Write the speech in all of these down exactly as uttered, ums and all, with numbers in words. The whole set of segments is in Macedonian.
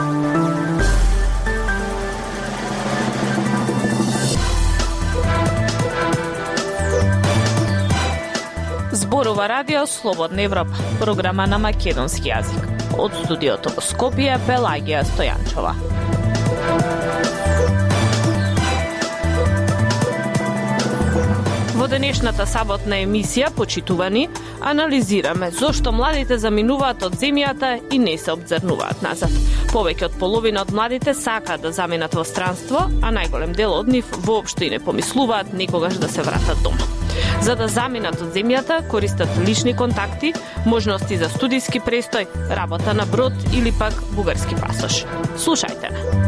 Зборува Радио Слободна Европа, програма на македонски јазик. Од студиото во Скопје, Пелагија Стојанчова. Во денешната саботна емисија, почитувани, анализираме зошто младите заминуваат од земјата и не се обзрнуваат назад. Повеќе од половина од младите сакаат да заминат во странство, а најголем дел од нив воопшто и не помислуваат никогаш да се вратат дома. За да заминат од земјата, користат лични контакти, можности за студиски престој, работа на брод или пак бугарски пасош. Слушајте ме.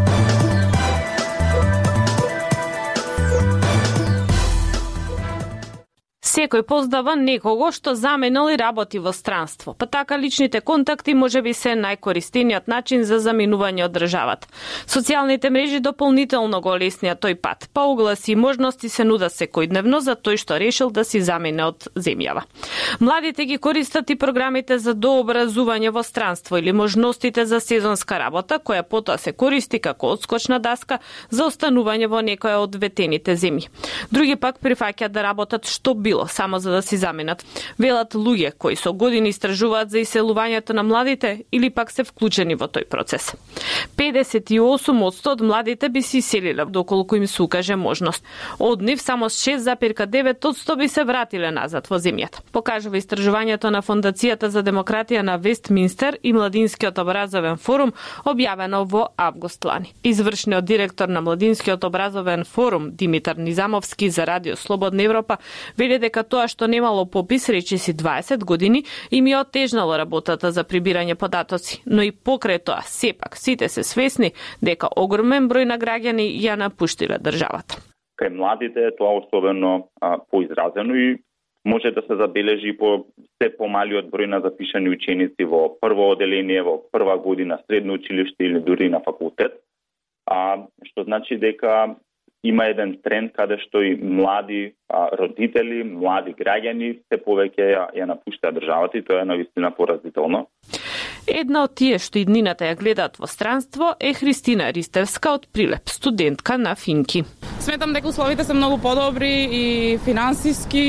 Секој познава некого што заминал и работи во странство, па така личните контакти можеби се најкористениот начин за заминување од државата. Социјалните мрежи дополнително го олеснија тој пат, па огласи и можности се нудат секојдневно за тој што решил да си замине од земјава. Младите ги користат и програмите за дообразување во странство или можностите за сезонска работа, која потоа се користи како одскочна даска за останување во некоја од ветените земји. Други пак прифаќаат да работат што било, само за да си заминат. Велат луѓе кои со години истражуваат за иселувањето на младите или пак се вклучени во тој процес. педесет и осум одсто од младите би се иселиле доколку им се укаже можност. Од нив само шест зарез девет одсто би се вратиле назад во земјата. Покажува истражувањето на Фондацијата за демократија на Вестминстер и Младинскиот образовен форум, објавено во август лани. Извршниот директор на Младинскиот образовен форум Димитар Низамовски за Радио Слободна Европа вели дека тоа што немало попис речиси дваесет години им ја отежнало работата за прибирање податоци, но и покрај тоа сепак сите се свесни дека огромен број на граѓани ја напуштиле државата. Кај младите тоа особено а, поизразено и може да се забележи по се помалиот број на запишани ученици во прво оделение, во прва година средно училиште или дури на факултет, а, што значи дека има еден тренд каде што и млади а, родители, млади граѓани се повеќе ја, ја напуштаат државата и тоа е навистина поразително. Една од тие што иднината ја гледаат во странство е Христина Ристевска од Прилеп, студентка на Финки. Сметам дека условите се многу подобри и финансиски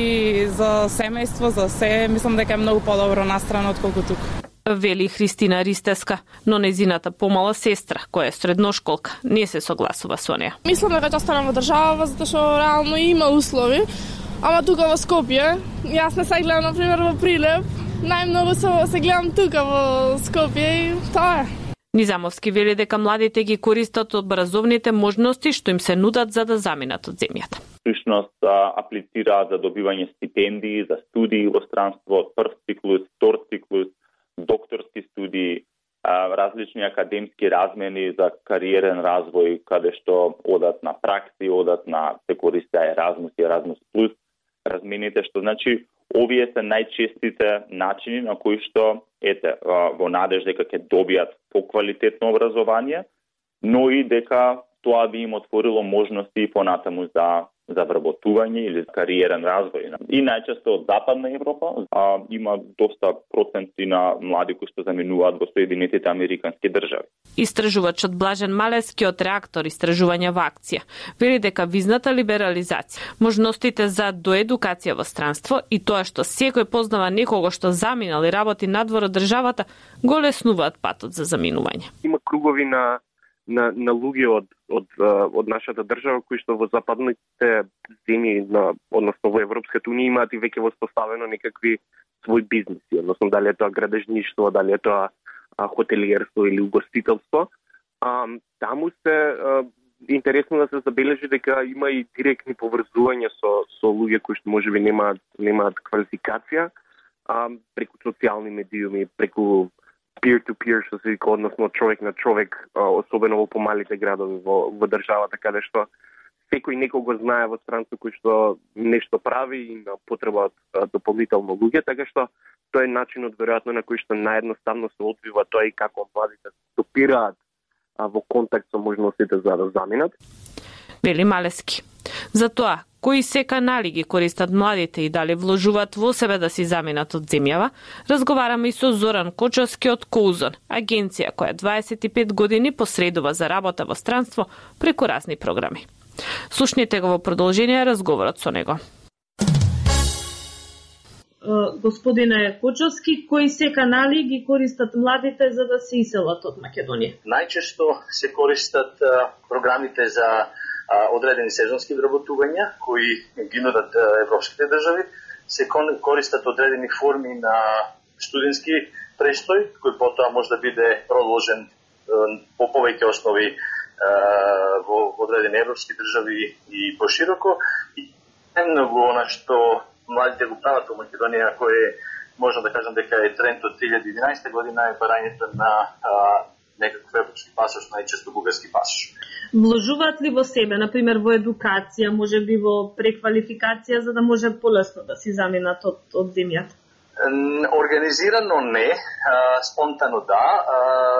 и за семејство, за се, мислам дека е многу подобро настрана отколку тука. Вели Христина Ристевска, но незината помала сестра, која е средношколка, не се согласува со неа. Мислам дека ќе останам во држава, затоа што реално има услови, ама тука во Скопје, јас не се гледам, например, во Прилеп, најмногу се, се гледам тука во Скопје и тоа е. Низамовски вели дека младите ги користат образовните можности што им се нудат за да заминат од земјата. Всушност аплицираат за добивање стипендии, за студии во странство, прв циклус, втор циклус, докторски студии, различни академски размени за кариерен развој, каде што одат на пракси, одат на се користи Еразмус и Еразмус плюс размените, што значи овие се најчестите начини на кои што ете во надеж дека ќе добијат поквалитетно образование, но и дека тоа би им отворило можности и понатаму за за вработување или кариерен развој. И најчесто од Западна Европа а, има доста проценти на млади кои што заминуваат во Соединетите Американски држави. Истражувачот Блажен Малески од Реактор истражување во акција вели дека визната либерализација, можностите за доедукација во странство и тоа што секој познава некого што заминал и работи надвор од државата, го леснуваат патот за заминување. Има кругови на на на луѓе од од од нашата држава кои што во западните земји на односно во Европската унија имаат и веќе воспоставено некакви свој бизниси, односно дали е тоа градежништво, дали е тоа хотелиерство или угостителство. А, таму се а, интересно да се забележи дека има и директни поврзувања со со луѓе кои што можеби немаат немаат квалификација, а, преку социјални медиуми, преку peer-to-peer, што се вика, односно човек на човек, особено во помалите градови во, во државата, каде што секој некого знае во странство кој што нешто прави и има потреба од дополнително луѓе, така што тој е начинот веројатно на кој што наједноставно се одвива тоа и како младите стопираат во контакт со можностите за да заминат. Вели Малески. Затоа, кои се канали ги користат младите и дали вложуваат во себе да си заминат од земјава, разговараме и со Зоран Кочовски од Коузон, агенција која дваесет и пет години посредува за работа во странство преку разни програми. Слушнете го во продолжение разговорот со него. Господине Кочовски, кои се канали ги користат младите за да се иселат од Македонија? Најчесто се користат а, програмите за а, одредени сезонски вработувања кои ги нудат европските држави, се користат одредени форми на студентски престој, кој потоа може да биде продолжен а, по повеќе основи а, во одредени европски држави и пошироко. И најмногу она што младите го прават во Македонија, кој можам да кажам дека е тренд од две илјади и единаесета година, е барањето на а, некаков европски пасош, најчесто бугарски пасош. Вложуваат ли во себе, например во едукација, може би во преквалификација, за да може полесно да си заминат од, од земјата? Организирано не, а, спонтано да. А,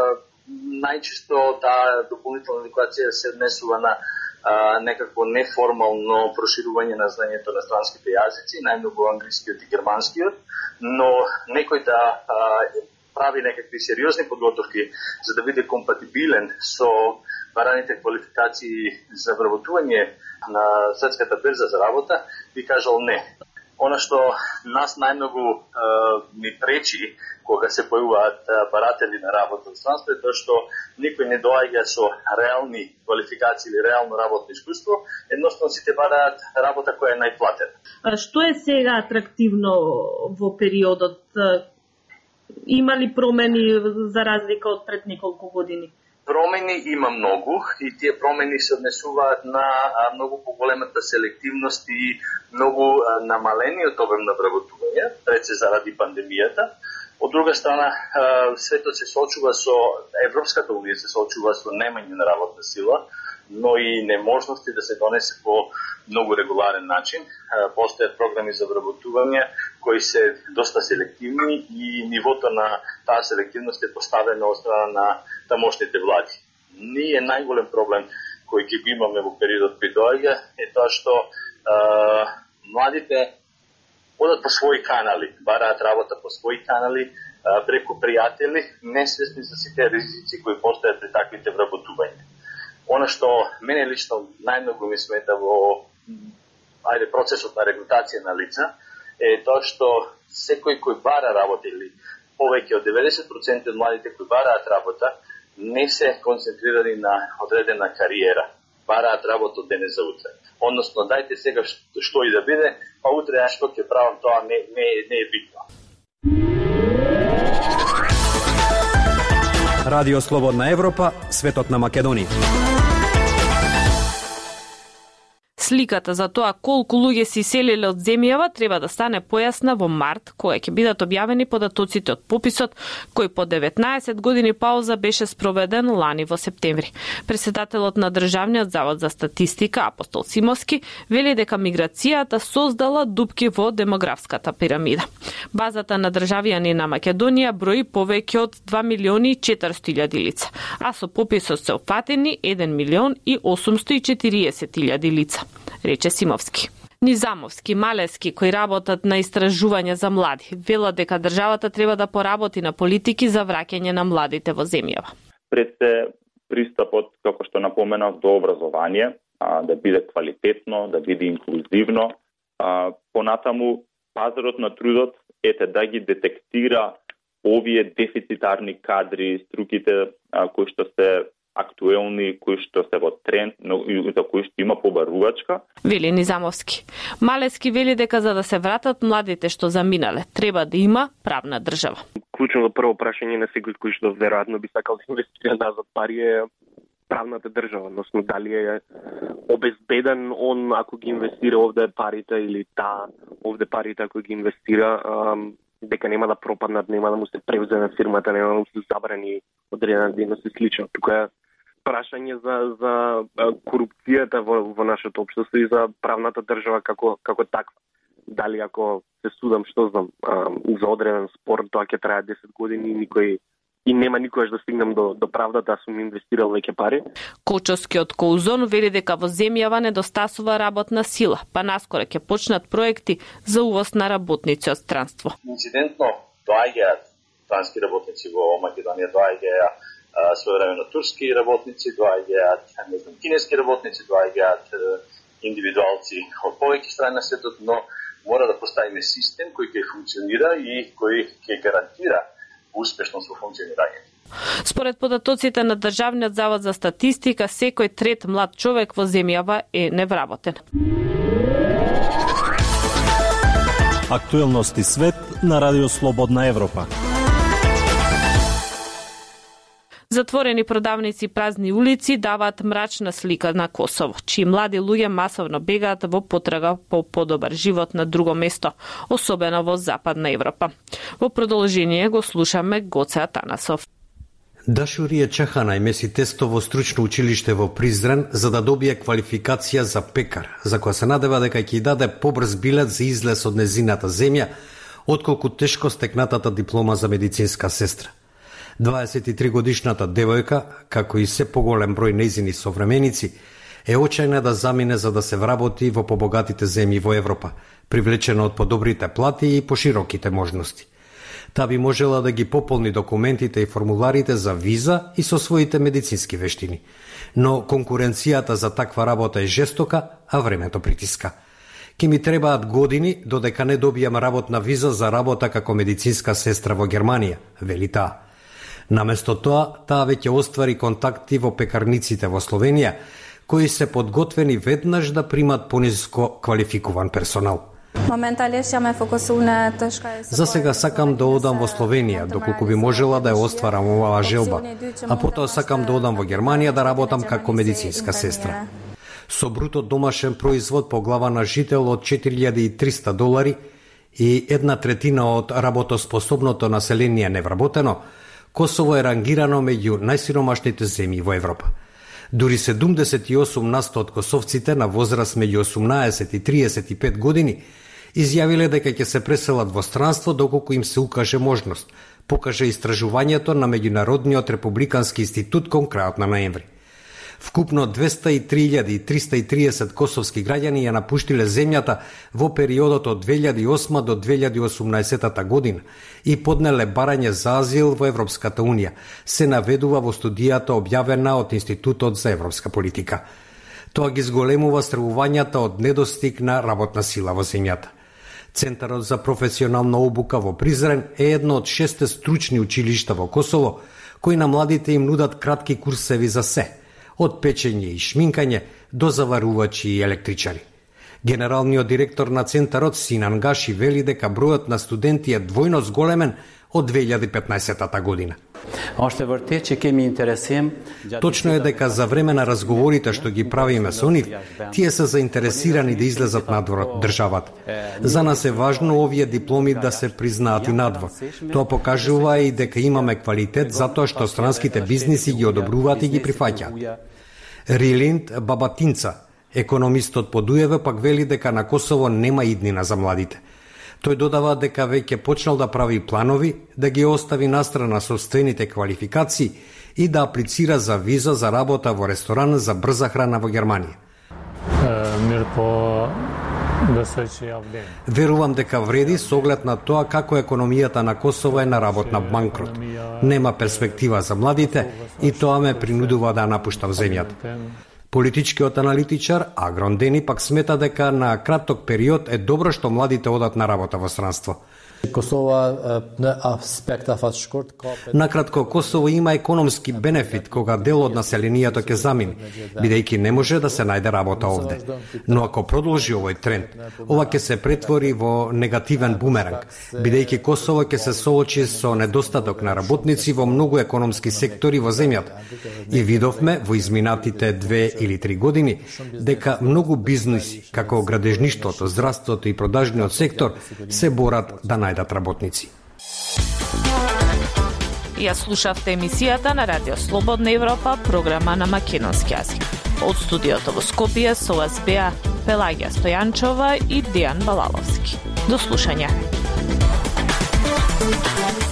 најчесто таа дополнителна едукација се однесува на Uh, некакво неформално проширување на знаењето на странските јазици, најмногу англискиот и германскиот, но некој да uh, прави некакви сериозни подготовки за да биде компатибилен со бараните квалификации за вработување на светската берза за работа, би кажал не. Она што нас најмногу uh, ни пречи кога се појавуваат баратели на работа во странство е тоа што никој не доаѓа со реални квалификации или реално работно искуство, едноставно сите бараат работа која е најплатена. А што е сега атрактивно во периодот? Има ли промени за разлика од пред неколку години? Промени има многу и тие промени се однесуваат на а, многу поголемата селективност и многу а, намалениот обем на вработување, пред се заради пандемијата. Од друга страна, светот се соочува со, Европската унија се соочува со немање на работна сила, но и неможности да се донесе по многу регуларен начин. Постојат програми за вработување кои се доста селективни и нивото на таа селективност е поставено од страна на тамошните влади. Ние најголем проблем кој ќе го имаме во периодот кој доаѓа е тоа што а, младите одат по своји канали, бараат работа по своји канали, преку пријатели, несвесни за сите ризици кои постојат при таквите вработувања. Она што мене лично најмногу ми смета во ајде процесот на регрутација на лица е тоа што секој кој бара работа или повеќе од деветдесет проценти од младите кои бараат работа не се концентрирани на одредена кариера. Бараат работа од денес за утре. Односно, дајте сега што, што и да биде, па утре ја што ќе правам, тоа не, не, не е битно. Радио Слободна Европа, светот на Македонија. Сликата за тоа колку луѓе се иселиле од земјава треба да стане појасна во март, кога ќе бидат објавени податоците од пописот, кој по деветнаесет години пауза беше спроведен лани во септември. Претседателот на Државниот завод за статистика Апостол Симовски вели дека миграцијата создала дупки во демографската пирамида. Базата на државјани на Македонија брои повеќе од два милиони и четиристотини илјади лица, а со пописот се опфатени еден милион и осумсто и четириесет илјади лица, рече Симовски. Низамовски, Малески, кои работат на истражување за млади, велат дека државата треба да поработи на политики за враќање на младите во земјава. Пред се пристапот, како што напоменав, до образование, а, да биде квалитетно, да биде инклузивно. А, понатаму, пазарот на трудот ете да ги детектира овие дефицитарни кадри, струките а, кои што се актуелни, кои што се во тренд, но и за кои што има побарувачка. Вели Низамовски. Малески вели дека за да се вратат младите што заминале, треба да има правна држава. Клучното прво прашање на секој кој што веројатно би сакал да инвестира назад пари е правната држава, односно дали е обезбеден он ако ги инвестира овде парите или таа овде парите ако ги инвестира, ам, дека нема да пропаднат, нема да му се превземе фирмата, нема да му се забрани одредена дејност и слично. Тука е прашање за за корупцијата во, во нашето општество и за правната држава како како таква. Дали ако се судам, што знам, а, за одреден спор, тоа ќе трае десет години и никој и нема никогаш да стигнам до, до правда да сум инвестирал веќе пари. Кочовскиот Коузон вели дека во земјава недостасува работна сила, па наскоро ќе почнат проекти за увоз на работници од странство. Инцидентно доаѓаат странски работници во Македонија, доаѓаат своевремено турски работници, доаѓаат, не знам, кинески работници, доаѓаат индивидуалци од повеќе страни на светот, но мора да поставиме систем кој ќе функционира и кој ќе гарантира успешност во функционирањето. Според податоците на Државниот завод за статистика, секој трет млад човек во земјава е невработен. Актуелности свет на Радио Слободна Европа. Затворени продавници, празни улици даваат мрачна слика на Косово, чии млади луѓе масовно бегаат во потрага по подобар живот на друго место, особено во Западна Европа. Во продолжение го слушаме Гоце Атанасов. Дашурија Чахана меси тесто во стручно училиште во Призрен за да добие квалификација за пекар, за која се надева дека ќе даде побрз билет за излез од незината земја, отколку тешко стекнатата диплома за медицинска сестра. дваесет и три годишната девојка, како и се поголем број нејзини современици, е очајна да замине за да се вработи во побогатите земји во Европа, привлечена од подобрите плати и пошироките можности. Та би можела да ги пополни документите и формуларите за виза и со своите медицински вештини. Но конкуренцијата за таква работа е жестока, а времето притиска. Ке ми требаат години додека не добијам работна виза за работа како медицинска сестра во Германија, вели таа. Наместо тоа, таа веќе оствари контакти во пекарниците во Словенија, кои се подготвени веднаш да примат пониско квалификуван персонал. За сега сакам да одам во Словенија, доколку би можела да ја остварам оваа желба, а потоа сакам да одам во Германија да работам како медицинска сестра. Со бруто домашен производ по глава на жител од четири илјади и триста долари и една третина од работоспособното население невработено, Косово е рангирано меѓу најсиромашните земји во Европа. Дури седумдесет и осум на сто од косовците на возраст меѓу осумнаесет и триесет и пет години изјавиле дека ќе се преселат во странство доколку им се укаже можност, покаже истражувањето на Меѓународниот републикански институт кон крајот на ноември. Вкупно двеста и три илјади триста и триесет косовски граѓани ја напуштиле земјата во периодот од две илјади и осма до две илјади и осумнаесета година и поднеле барање за азил во Европската унија, се наведува во студијата објавена од Институтот за европска политика. Тоа ги зголемува стравувањата од недостиг на работна сила во земјата. Центарот за професионална обука во Призрен е едно од шесте стручни училишта во Косово, кои на младите им нудат кратки курсеви за се, од печење и шминкање до заварувачи и електричари. Генералниот директор на Центарот Синан Гаши вели дека бројот на студенти е двојно зголемен од две илјади и петнаесета година. Точно е дека за време на разговорите што ги правиме со нив, тие се заинтересирани да излезат надвор од државата. За нас е важно овие дипломи да се признаат и надвор. Тоа покажува и дека имаме квалитет затоа што странските бизниси ги одобруваат и ги прифаќаат. Рилинд Бабатинца, економистот по Дуеве, пак вели дека на Косово нема иднина за младите. Тој додава дека веќе почнал да прави планови, да ги остави настрана собствените квалификации и да аплицира за виза за работа во ресторан за брза храна во Германија. Верувам дека вреди со оглед на тоа како економијата на Косово е на работна банкрот. Нема перспектива за младите и тоа ме принудува да напуштам земјата. Политичкиот аналитичар Агрон Дени пак смета дека на краток период е добро што младите одат на работа во странство. Накратко, Косово има економски бенефит кога дел од населението ќе замине, бидејќи не може да се најде работа овде. Но ако продолжи овој тренд, ова ќе се претвори во негативен бумеранг, бидејќи Косово ќе се соочи со недостаток на работници во многу економски сектори во земјата. И видовме во изминатите две или три години дека многу бизниси, како градежништвото, здравството и продажниот сектор, се борат да најдат работници. Ја слушавте емисијата на Радио Слободна Европа, програма на македонски јазик. Од студиото во Скопје со вас беа Пелагија Стојанчова и Дејан Балаловски. До слушање.